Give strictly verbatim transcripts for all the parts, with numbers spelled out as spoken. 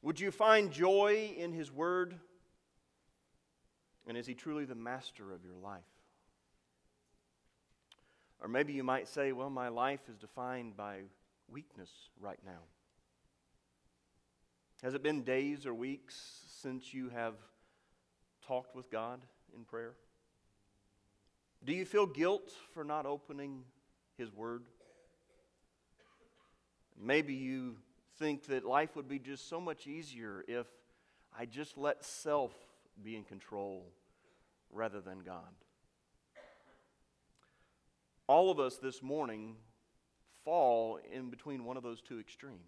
Would you find joy in His Word? And is He truly the master of your life? Or maybe you might say, well, my life is defined by weakness right now. Has it been days or weeks since you have talked with God in prayer? Do you feel guilt for not opening His Word? Maybe you think that life would be just so much easier if I just let self be in control rather than God. All of us this morning fall in between one of those two extremes.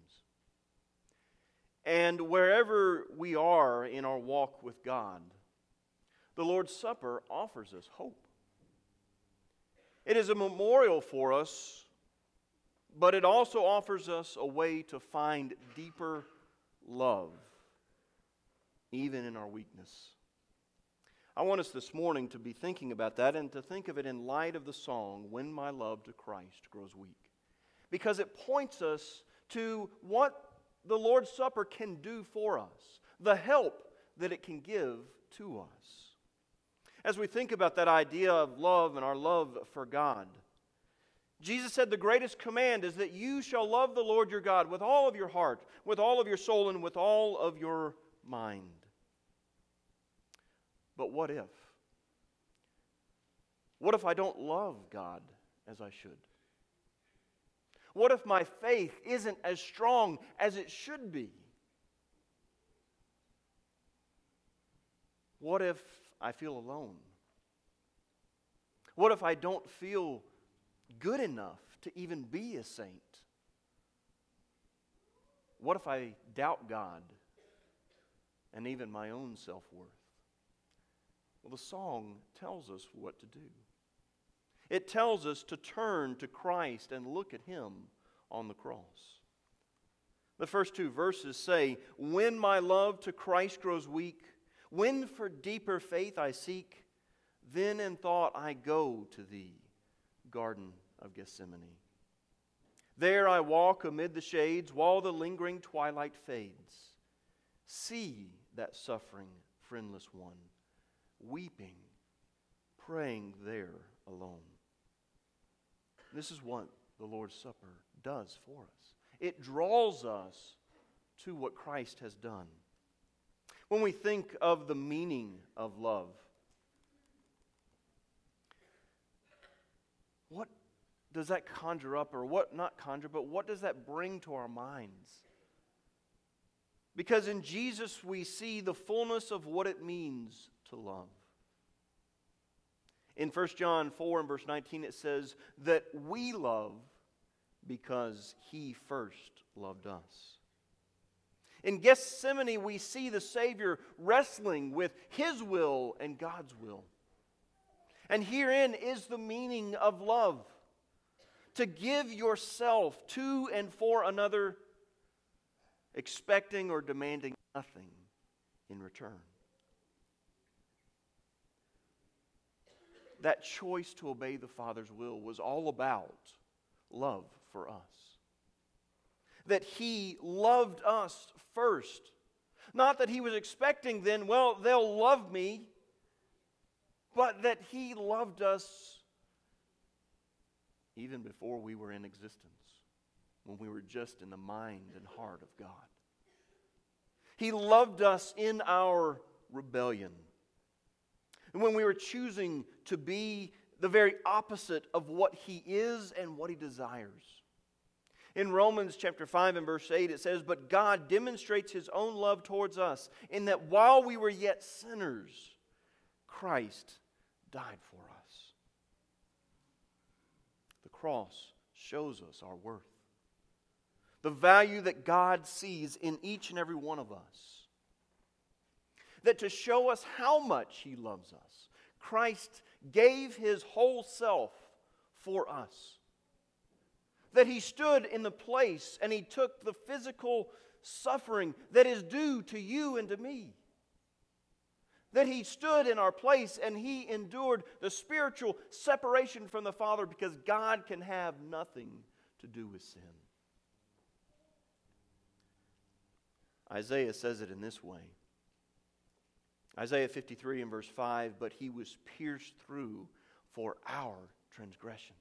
And wherever we are in our walk with God, the Lord's Supper offers us hope. It is a memorial for us, but it also offers us a way to find deeper love, even in our weakness. I want us this morning to be thinking about that and to think of it in light of the song, When My Love to Christ Grows Weak. Because it points us to what the Lord's Supper can do for us, the help that it can give to us. As we think about that idea of love and our love for God, Jesus said the greatest command is that you shall love the Lord your God with all of your heart, with all of your soul, and with all of your mind. But what if? What if I don't love God as I should? What if my faith isn't as strong as it should be? What if I feel alone? What if I don't feel good enough to even be a saint? What if I doubt God and even my own self-worth? Well, the song tells us what to do. It tells us to turn to Christ and look at Him on the cross. The first two verses say, when my love to Christ grows weak, when for deeper faith I seek, then in thought I go to Thee, Garden of Gethsemane. There I walk amid the shades while the lingering twilight fades. See that suffering, friendless one, weeping, praying there alone. This is what the Lord's Supper does for us. It draws us to what Christ has done. When we think of the meaning of love, what does that conjure up, or what, not conjure, but what does that bring to our minds? Because in Jesus we see the fullness of what it means to love. In First John four and verse nineteen it says that we love because He first loved us. In Gethsemane we see the Savior wrestling with His will and God's will. And herein is the meaning of love. To give yourself to and for another, expecting or demanding nothing in return. That choice to obey the Father's will was all about love for us. That He loved us first. Not that He was expecting then, well, they'll love me, but that He loved us even before we were in existence, when we were just in the mind and heart of God. He loved us in our rebellion. And when we were choosing to be the very opposite of what He is and what He desires. In Romans chapter five and verse eight it says, but God demonstrates His own love towards us in that while we were yet sinners, Christ died for us. The cross shows us our worth. The value that God sees in each and every one of us. That to show us how much He loves us, Christ gave His whole self for us. That He stood in the place and He took the physical suffering that is due to you and to me. That He stood in our place and He endured the spiritual separation from the Father because God can have nothing to do with sin. Isaiah says it in this way. Isaiah fifty-three and verse five, but he was pierced through for our transgressions.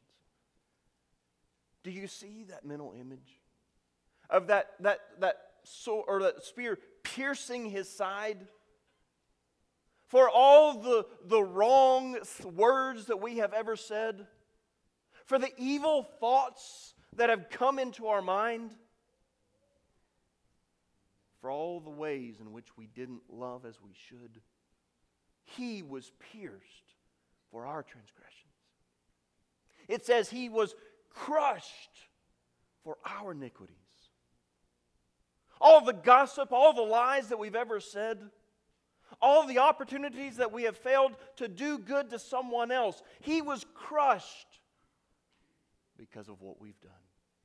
Do you see that mental image? Of that, that, that sword, or that spear piercing his side? For all the, the wrong words that we have ever said? For the evil thoughts that have come into our mind? For all the ways in which we didn't love as we should? He was pierced for our transgressions. It says he was crushed for our iniquities. All the gossip, all the lies that we've ever said, all the opportunities that we have failed to do good to someone else, he was crushed because of what we've done.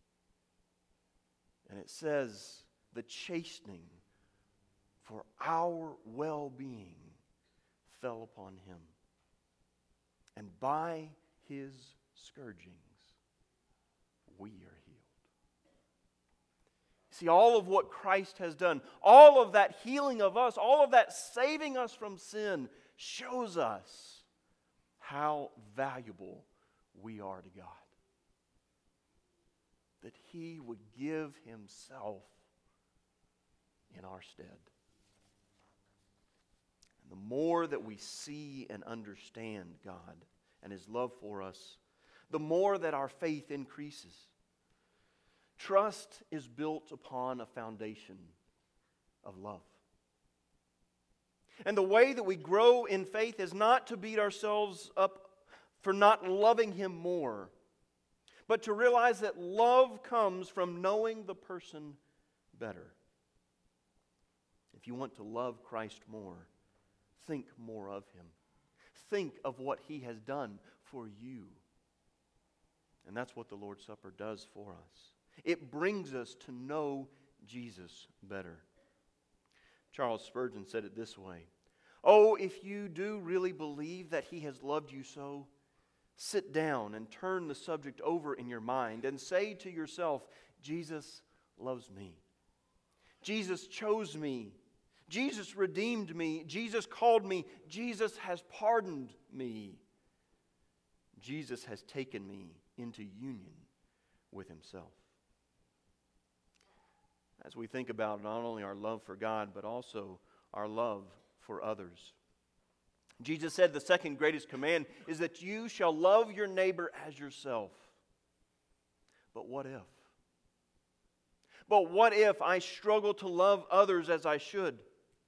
And it says the chastening for our well-being fell upon him. And by his scourgings, we are healed. See, all of what Christ has done, all of that healing of us, all of that saving us from sin, shows us how valuable we are to God. That he would give himself in our stead. And the more that we see and understand God and his love for us, the more that our faith increases. Trust is built upon a foundation of love. And the way that we grow in faith is not to beat ourselves up for not loving him more, but to realize that love comes from knowing the person better. If you want to love Christ more, think more of him. Think of what he has done for you. And that's what the Lord's Supper does for us. It brings us to know Jesus better. Charles Spurgeon said it this way: "Oh, if you do really believe that he has loved you so, sit down and turn the subject over in your mind and say to yourself, Jesus loves me. Jesus chose me. Jesus redeemed me. Jesus called me. Jesus has pardoned me. Jesus has taken me into union with himself." As we think about not only our love for God, but also our love for others. Jesus said the second greatest command is that you shall love your neighbor as yourself. But what if? But what if I struggle to love others as I should?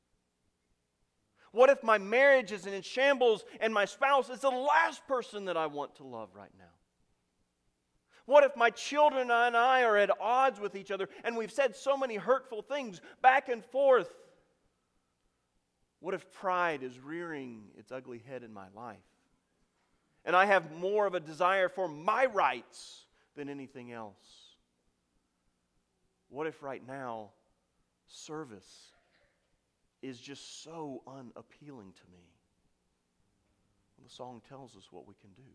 What if my marriage is in shambles and my spouse is the last person that I want to love right now? What if my children and I are at odds with each other and we've said so many hurtful things back and forth? What if pride is rearing its ugly head in my life and I have more of a desire for my rights than anything else? What if right now service is just so unappealing to me? Well, the song tells us what we can do.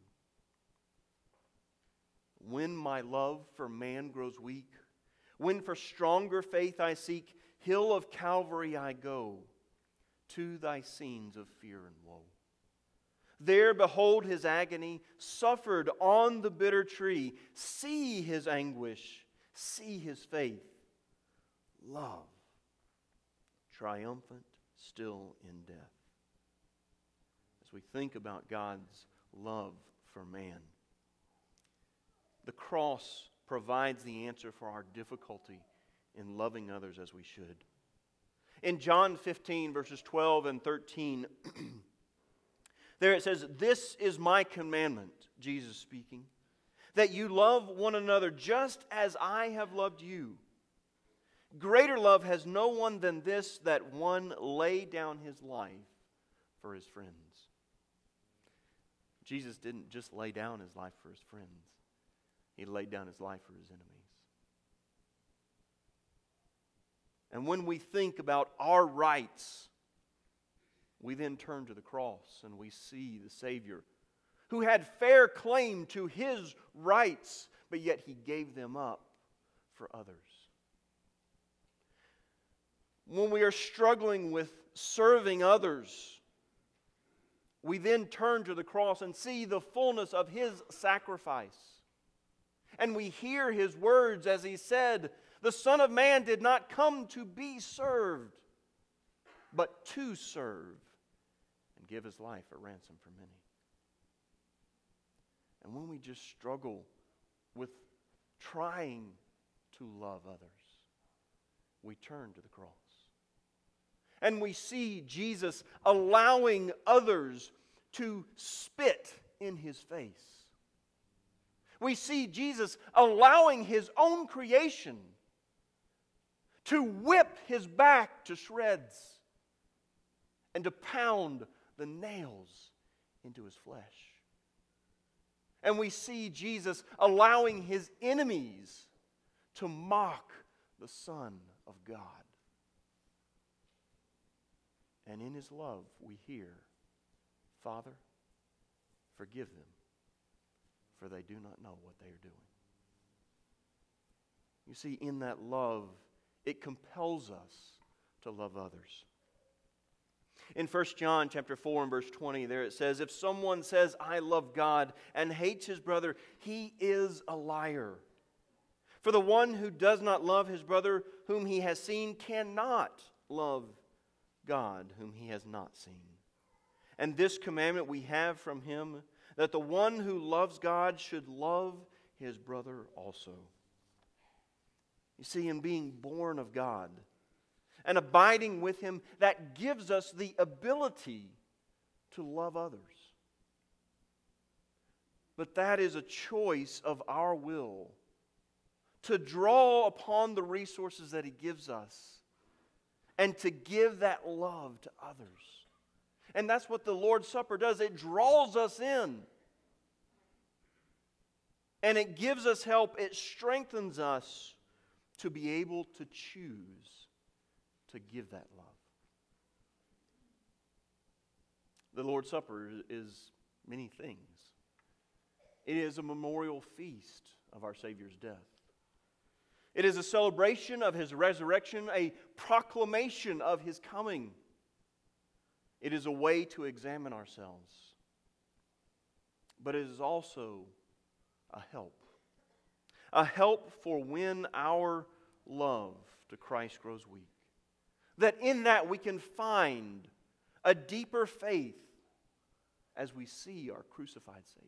When my love for man grows weak, when for stronger faith I seek, hill of Calvary I go, to thy scenes of fear and woe. There behold his agony, suffered on the bitter tree. See his anguish, see his faith. Love, triumphant still in death. As we think about God's love for man, the cross provides the answer for our difficulty in loving others as we should. In John fifteen, verses twelve and thirteen, there it says, "This is my commandment," Jesus speaking, "that you love one another just as I have loved you. Greater love has no one than this, that one lay down his life for his friends." Jesus didn't just lay down his life for his friends. He laid down his life for his enemies. And when we think about our rights, we then turn to the cross and we see the Savior who had fair claim to his rights, but yet he gave them up for others. when we are struggling with serving others, we then turn to the cross and see the fullness of His sacrifice. And we hear His words as He said, "The Son of Man did not come to be served, but to serve and give His life a ransom for many." And when we just struggle with trying to love others, we turn to the cross. And we see Jesus allowing others to spit in His face. We see Jesus allowing His own creation to whip His back to shreds and to pound the nails into His flesh. And we see Jesus allowing His enemies to mock the Son of God. And in His love we hear, "Father, forgive them, for they do not know what they are doing." You see, in that love, it compels us to love others. In First John chapter four and verse twenty, there it says, "If someone says, 'I love God,' and hates his brother, he is a liar. For the one who does not love his brother whom he has seen cannot love God whom he has not seen. And this commandment we have from Him, that the one who loves God should love his brother also." You see, in being born of God and abiding with Him, that gives us the ability to love others. But that is a choice of our will to draw upon the resources that He gives us and to give that love to others. And that's what the Lord's Supper does. It draws us in. And it gives us help. It strengthens us to be able to choose to give that love. The Lord's Supper is many things. It is a memorial feast of our Savior's death. It is a celebration of His resurrection, a proclamation of His coming. It is a way to examine ourselves. But it is also a help. A help for when our love to Christ grows weak. That in that we can find a deeper faith as we see our crucified Savior.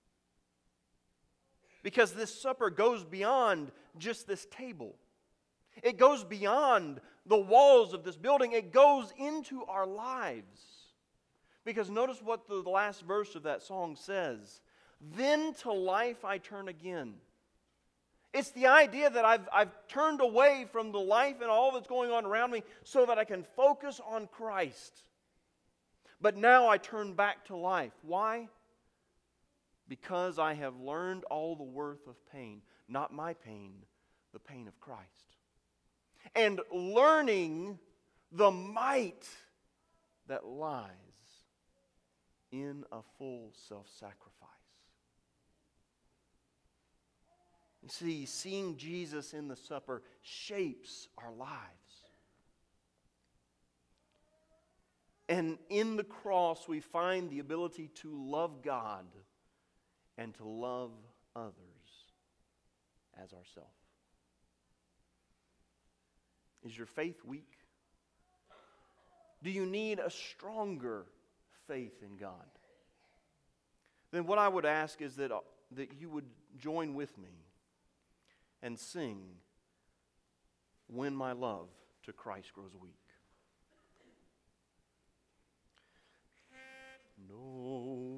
Because this supper goes beyond just this table. It goes beyond the walls of this building. It goes into our lives. Because notice what the last verse of that song says. "Then to life I turn again." It's the idea that I've, I've turned away from the life and all that's going on around me so that I can focus on Christ. But now I turn back to life. Why? Because I have learned all the worth of pain. Not my pain, the pain of Christ. And learning the might that lies in a full self-sacrifice. You see, seeing Jesus in the supper shapes our lives. And in the cross, we find the ability to love God and to love others as ourselves. Is your faith weak? Do you need a stronger faith in God? Then what I would ask is that, uh, that you would join with me and sing, "When My Love to Christ Grows Weak." No